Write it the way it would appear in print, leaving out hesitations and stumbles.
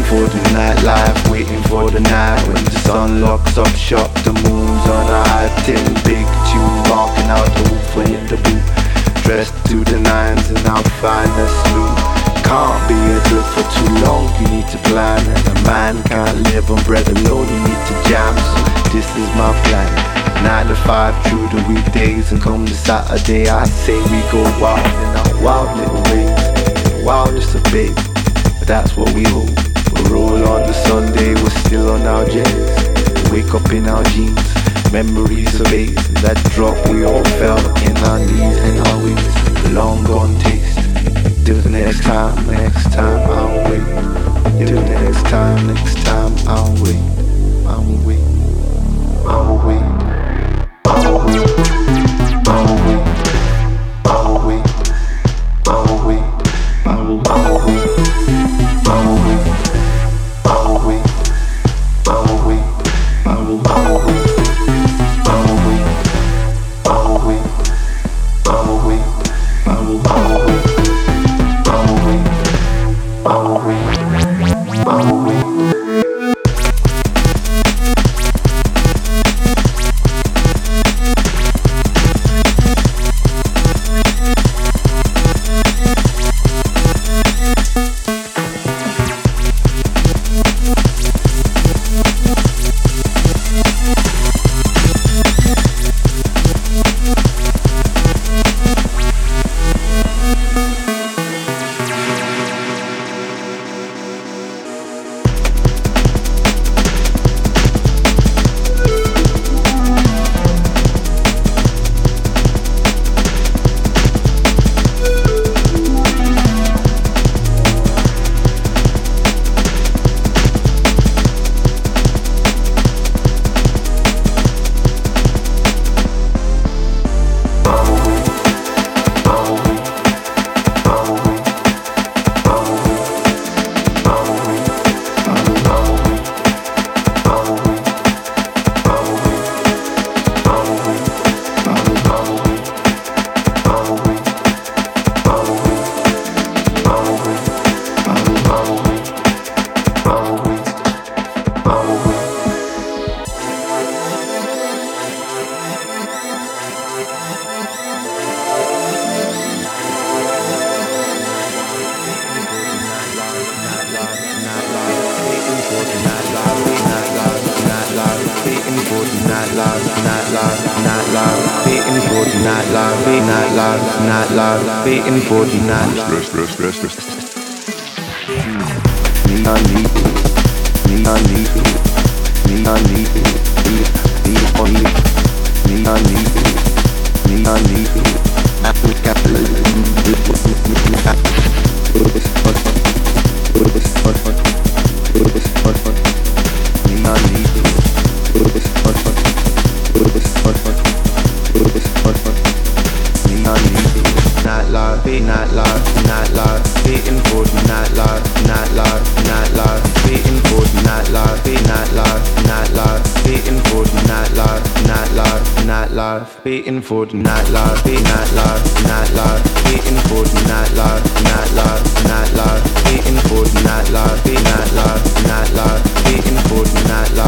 for the nightlife, waiting for the night when the sun locks up shop. The moon's on a high, tin big tune, walking out the roof in the boot, dressed to the nines and I'll find a sleep. Can't be adrift for too long, you need to plan, and a man can't live on bread alone, you need to jam. So this is my plan, 9 to 5 through the weekdays, and come the Saturday I say we go wild in our wild little ways. Wild just a bit, but that's what we hold. We roll on the Sunday, we're still on our jets. Wake up in our jeans, memories of days that drop we all felt in our knees and our wings. Long gone taste. Till the next time I'll wait. Till the next time I'll wait. I'll wait. I'll wait. I'll wait. I'll wait. I'll wait. I'll wait. I'll wait. I'll wait. I'll wait. I'll wait. I'll wait. I'll wait. I'll wait. I'll wait. I'll wait. I'll wait. I'll wait. Waiting for the night. Me, I need it. Me, I need it. Me, I need it. Me, I need it. Me, I need it. Capitalism. Me, I need it. Not love, not love, not love, waiting for the not love, not love, not love, waiting for the not love, not love, not love, waiting for the not love, not love, not love, waiting for the not love, not love, not love, waiting for the not love, not love, not love, waiting for the not love, not love, not love, waiting for the not love.